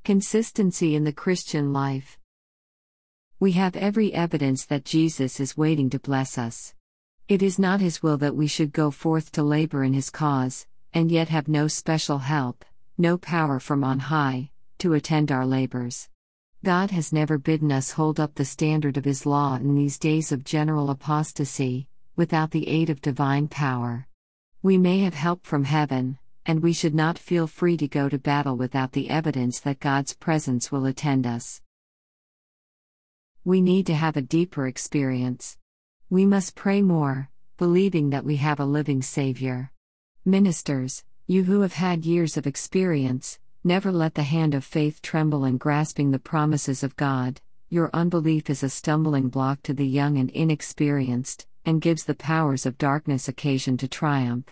Consistency in the Christian life. We have every evidence that Jesus is waiting to bless us. It is not His will that we should go forth to labor in His cause, and yet have no special help, no power from on high, to attend our labors. God has never bidden us hold up the standard of His law in these days of general apostasy, without the aid of divine power. We may have help from heaven, and we should not feel free to go to battle without the evidence that God's presence will attend us. We need to have a deeper experience. We must pray more, believing that we have a living Savior. Ministers, you who have had years of experience, never let the hand of faith tremble in grasping the promises of God. Your unbelief is a stumbling block to the young and inexperienced, and gives the powers of darkness occasion to triumph.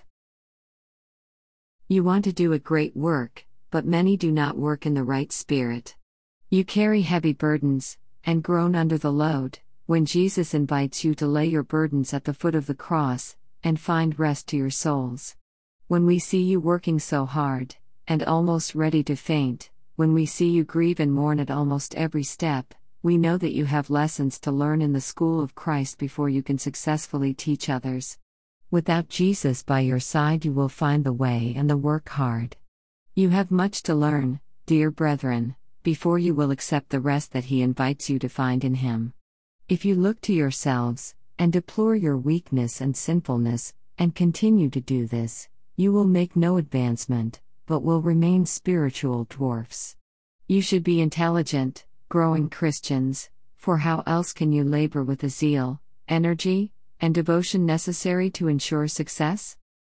You want to do a great work, but many do not work in the right spirit. You carry heavy burdens, and groan under the load, when Jesus invites you to lay your burdens at the foot of the cross, and find rest to your souls. When we see you working so hard, and almost ready to faint, when we see you grieve and mourn at almost every step, we know that you have lessons to learn in the school of Christ before you can successfully teach others. Without Jesus by your side, you will find the way and the work hard. You have much to learn, dear brethren, before you will accept the rest that He invites you to find in Him. If you look to yourselves, and deplore your weakness and sinfulness, and continue to do this, you will make no advancement, but will remain spiritual dwarfs. You should be intelligent, growing Christians, for how else can you labor with the zeal, energy, and devotion necessary to ensure success?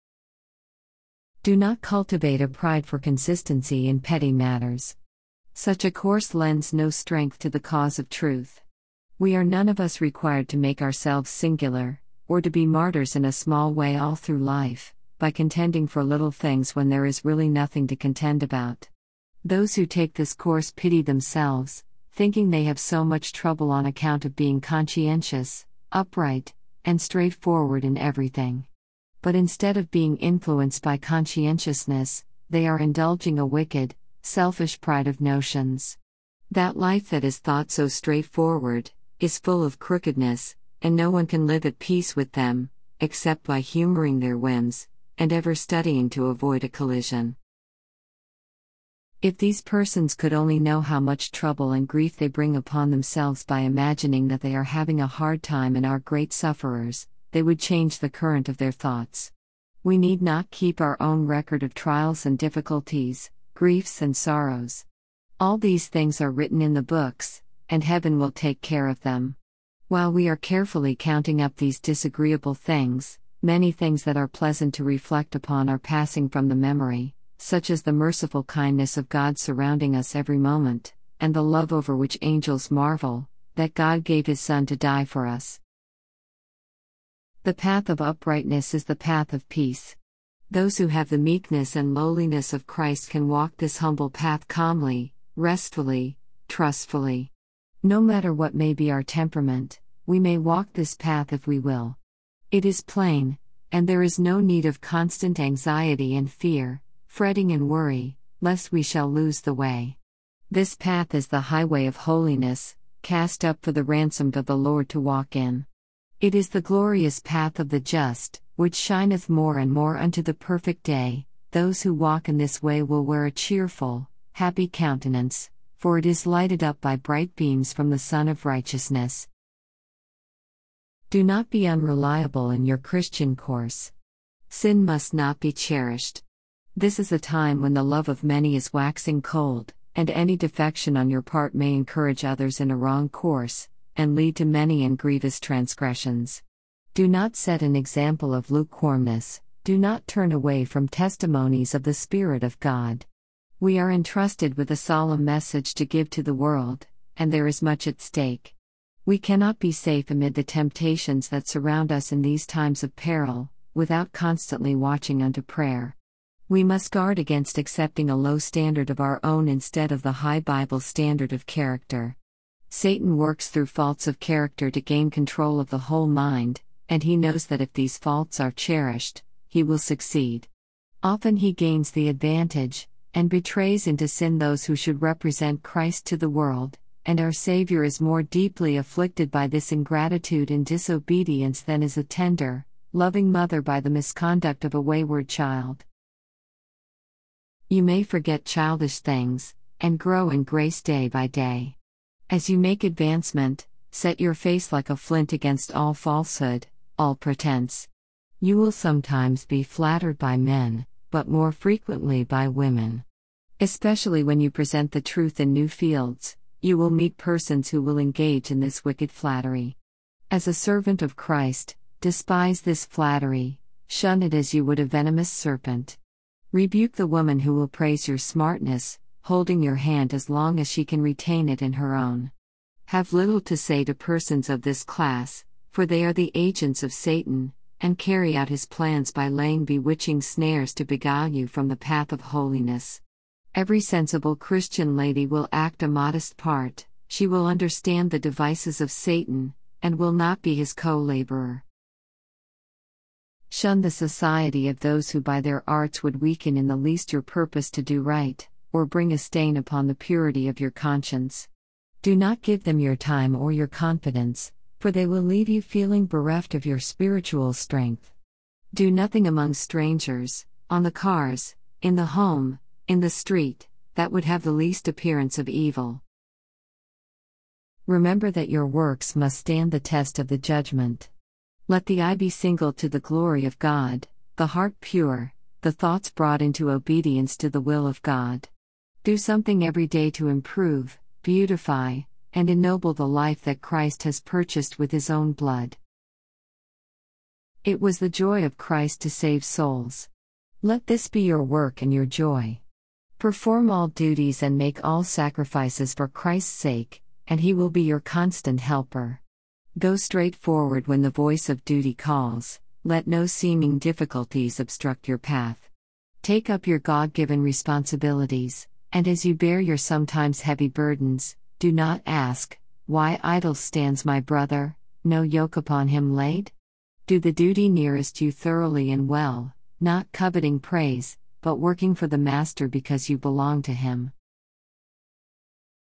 Do not cultivate a pride for consistency in petty matters. Such a course lends no strength to the cause of truth. We are none of us required to make ourselves singular, or to be martyrs in a small way all through life, by contending for little things when there is really nothing to contend about. Those who take this course pity themselves, thinking they have so much trouble on account of being conscientious, upright, and straightforward in everything. But instead of being influenced by conscientiousness, they are indulging a wicked, selfish pride of notions. That life that is thought so straightforward, is full of crookedness, and no one can live at peace with them, except by humoring their whims, and ever studying to avoid a collision. If these persons could only know how much trouble and grief they bring upon themselves by imagining that they are having a hard time and are great sufferers, they would change the current of their thoughts. We need not keep our own record of trials and difficulties, griefs and sorrows. All these things are written in the books, and heaven will take care of them. While we are carefully counting up these disagreeable things, many things that are pleasant to reflect upon are passing from the memory, such as the merciful kindness of God surrounding us every moment, and the love over which angels marvel, that God gave His Son to die for us. The path of uprightness is the path of peace. Those who have the meekness and lowliness of Christ can walk this humble path calmly, restfully, trustfully. No matter what may be our temperament, we may walk this path if we will. It is plain, and there is no need of constant anxiety and fear, fretting and worry, lest we shall lose the way. This path is the highway of holiness, cast up for the ransomed of the Lord to walk in. It is the glorious path of the just, which shineth more and more unto the perfect day. Those who walk in this way will wear a cheerful, happy countenance, for it is lighted up by bright beams from the Sun of Righteousness. Do not be unreliable in your Christian course. Sin must not be cherished. This is a time when the love of many is waxing cold, and any defection on your part may encourage others in a wrong course, and lead to many and grievous transgressions. Do not set an example of lukewarmness, do not turn away from testimonies of the Spirit of God. We are entrusted with a solemn message to give to the world, and there is much at stake. We cannot be safe amid the temptations that surround us in these times of peril, without constantly watching unto prayer. We must guard against accepting a low standard of our own instead of the high Bible standard of character. Satan works through faults of character to gain control of the whole mind, and he knows that if these faults are cherished, he will succeed. Often he gains the advantage, and betrays into sin those who should represent Christ to the world, and our Savior is more deeply afflicted by this ingratitude and disobedience than is a tender, loving mother by the misconduct of a wayward child. You may forget childish things, and grow in grace day by day. As you make advancement, set your face like a flint against all falsehood, all pretense. You will sometimes be flattered by men, but more frequently by women. Especially when you present the truth in new fields, you will meet persons who will engage in this wicked flattery. As a servant of Christ, despise this flattery, shun it as you would a venomous serpent. Rebuke the woman who will praise your smartness, holding your hand as long as she can retain it in her own. Have little to say to persons of this class, for they are the agents of Satan, and carry out his plans by laying bewitching snares to beguile you from the path of holiness. Every sensible Christian lady will act a modest part, she will understand the devices of Satan, and will not be his co-laborer. Shun the society of those who by their arts would weaken in the least your purpose to do right, or bring a stain upon the purity of your conscience. Do not give them your time or your confidence, for they will leave you feeling bereft of your spiritual strength. Do nothing among strangers, on the cars, in the home, in the street, that would have the least appearance of evil. Remember that your works must stand the test of the judgment. Let the eye be single to the glory of God, the heart pure, the thoughts brought into obedience to the will of God. Do something every day to improve, beautify, and ennoble the life that Christ has purchased with his own blood. It was the joy of Christ to save souls. Let this be your work and your joy. Perform all duties and make all sacrifices for Christ's sake, and he will be your constant helper. Go straight forward when the voice of duty calls, let no seeming difficulties obstruct your path. Take up your God-given responsibilities, and as you bear your sometimes heavy burdens, do not ask, "Why idle stands my brother, no yoke upon him laid?" Do the duty nearest you thoroughly and well, not coveting praise, but working for the Master because you belong to him.